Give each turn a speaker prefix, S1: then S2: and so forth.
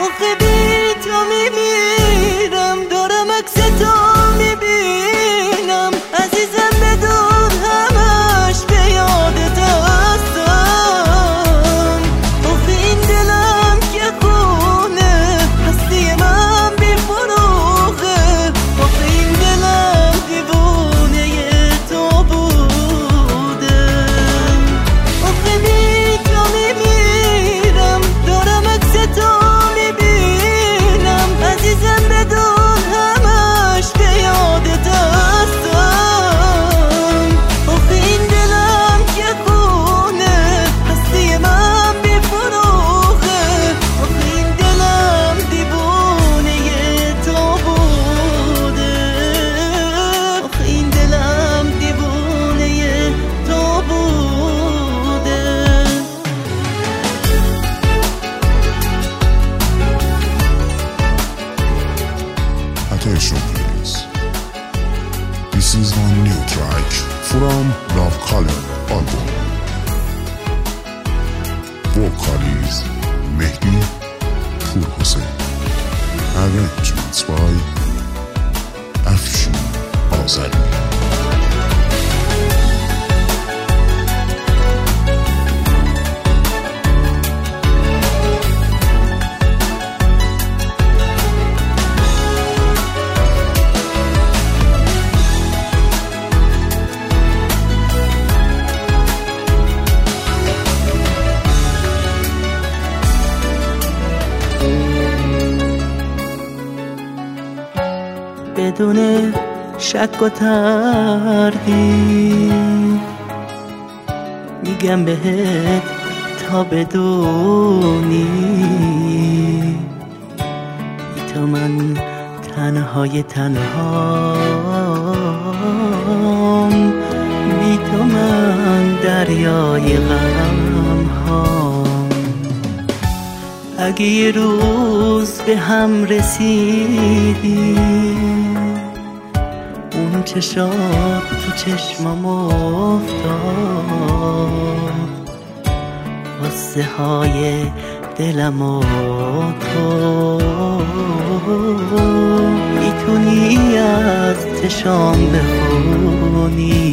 S1: آخه بی تو میمیرم، دارم عکس تو میبینم، عزیزم بدون همش به یادت هستم. آخه این دلم که خونه، هستی من بی فروغه، آخه این دلم دیوونه تو بوده. آخه بی تو میمیرم، دارم عکس تو میبینم، عزیزم بدون همش به یادت هستم. آخه این دلم که خونه، هستی من بی فروغه، آخه این دلم دیوونه تو بوده، آخه این دلم دیوونه تو بوده.
S2: Attention please. This is one new track from Love Color album. Vocal is Mehdi Pur Hossein. Arrangements by Afshin Azali.
S1: بدون شک و تردید میگم بهت تا بدونی، بی تو من تنهای تنهام، بی تو من دریای غم هام. اگه یه روز به هم رسیدیم، اون چشات تو چشمم افتاد، قصه های دلم و تو میتونی از چشام بخونی.